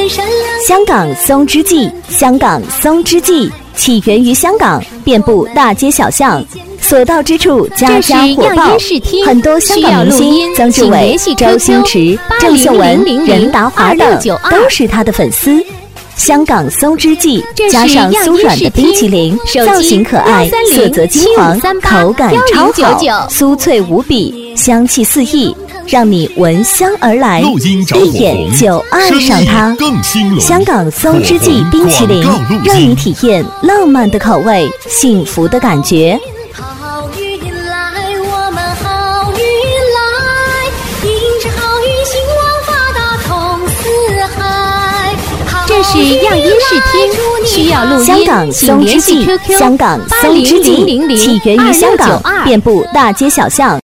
香港松之记，香港松之记起源于香港，遍布大街小巷，所到之处家家火爆。很多香港明星曾志伟、周星驰、郑秀文、任达华等都是他的粉丝。香港松之记加上酥软的冰淇淋，造型可爱，色泽金黄，口感超好，酥脆无比，香气四溢，让你闻香而来，一眼就爱上它。香港松之记冰淇淋，让你体验浪漫的口味，幸福的感觉。 好运来，我们好运来，迎着好运，兴旺发达通四海。 这是样音视听，需要录音， 香港松之记，香港松之记起源于香港，遍布大街小巷。